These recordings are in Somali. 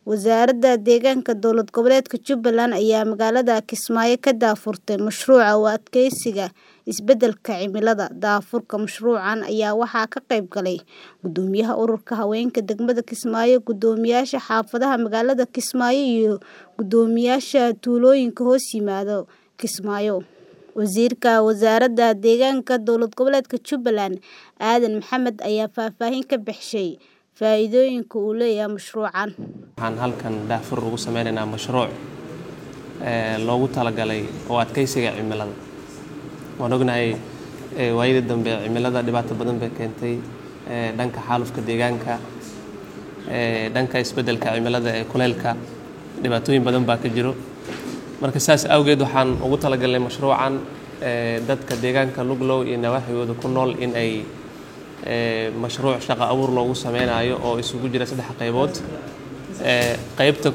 Wasaaradda Deegaanka Dowlad Goboleedka Jubbaland ayaa magaalada Kismaayo ka daafurtay mashruuca u adkeysiga isbeddelka cimilada. Daafurka mashruucan ayaa waxaa ka qayb galay Gudoomiyaha Ururka Haweenka Degmada Kismaayo, Gudoomiyaasha Xaafadaha Magaalada Kismaayo iyo Gudoomiyaasha Tuulooyinka hoos yimaada Kismaayo. Wasiirka Wasaaradda Deegaanka Dowlad Goboleedka Jubbaland, Aadan Maxamed ayaa faahfaahin ka bixiyay faa'iidooyinka uu leeyahay mashruucan. Waxaan halkan daafur ugu sameynaynaa mashruuc loogu talagalay oo adkeysiga cimilada. Waan ognahay waayida dambe cimilada dhibaato badan bay keentay dhanka xaalufka deegaanka, dhanka isbeddelka cimilada ee kuleylka dhibaatooyin badan baa ka jiro. Marka saas awgeed waxaan ugu talagalnay mashruucan dadka deegaanka Luglow iyo nawaaxigooda ku nool in ay mashruuc shaqo abuur loogu sameynayo oo isugu jira 3 qaybood. Qaybta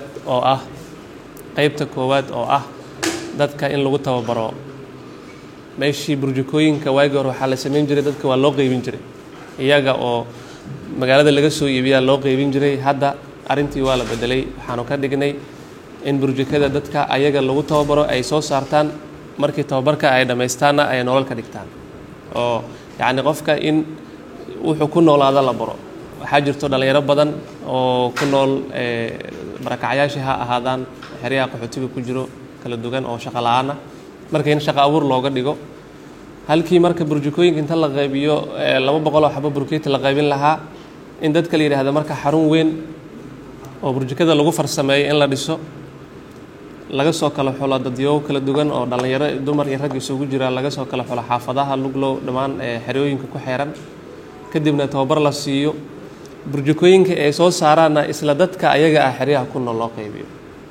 koowaad oo ah dadka in lagu tababaro meeshii burjukooyinka waagi hore waxaa la sameyn jiray dadka waa loo qaybin jiray iyaga oo magaalada laga soo iibiyaa loo qaybin jiray. Hadda arintii waa la bedelay, waxaanu ka dhignay in burjukada dadka ayaga lagu tababaro ay soo saartaan markii tababarka ay dhameystaana ay nolol ka dhigtaan oo yacni qofka in wuxuu ku noolaada la baro. Waxaa jirto dhalinyaro badan oo ku nool barakacyaasha ha ahaadaan xeryaha qaxootiga ku jiro kala duwan oo shaqo la'aan ah, marka in shaqo abuur looga dhigo halkii marka burjukooyinka inta la qaybiyo 200 oo xabo burkeeti la qaybin lahaa in dadka la yiraahdo marka xarun weyn oo burjukada lagu farsameeyo in la dhiso, laga soo kala xulo dadyo kala duwan oo dhalinyaro dumar iyo rag isugu jira, laga soo kala xulo xaafadaha Luglow dhamaan xerooyinka ku xeeran, kadibna tababar la siiyo burjukooyinka ay soo saaraana isla dadka ayaga ah xeryaha ku nool loo qaybiyo.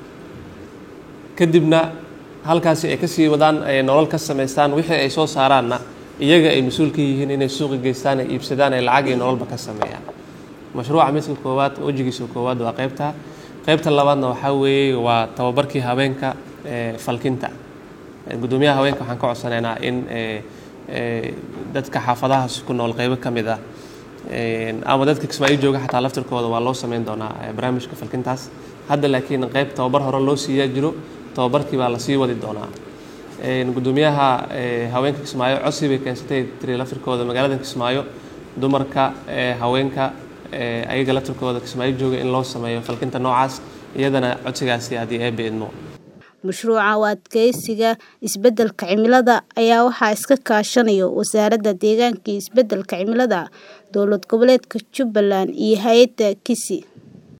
Kadibna halkaas ay ka sii wadaan ay nolol ka sameystaan wixii ay soo saaraana iyaga ay mas'uul ka yihiin inay suuqa geystaan ay iibsadaan ay lacag iyo nololba ka sameeyaan. Mashruuca midka koowaad wajigiisa koowaad waa qaybta labaadna waxaa weeye waa tababarkii haweenka falkinta. Gudoomiyaha haweenka waxaan ka codsanaynaa in dadka xaafadaha ku nool qaybo kamid ah ama dadka Kismaayo jooga xataa laftirkooda waa loo sameyn doonaa barnaamijka falkintaas. Hadda laakiin qayb tababar hore loo siiyaa jiro, tababarkii baa la sii wadi doonaa. Gudoomiyaha haweenka Kismaayo codsi bay keensatay laftirkooda magaalada Kismaayo dumarka haweenka ayaga laftirkooda Kismaayo jooga in loo sameeyo falkinta noocaas, iyadana codsigaasi haddii ay beedmo. Mashruuca u adkeysiga isbeddelka cimilada ayaa waxaa iska kaashanaya Wasaaradda Deegaanka iyo Isbeddelka Cimilada Dowlad Goboleedka Jubbaland iyo hay'adda KISI.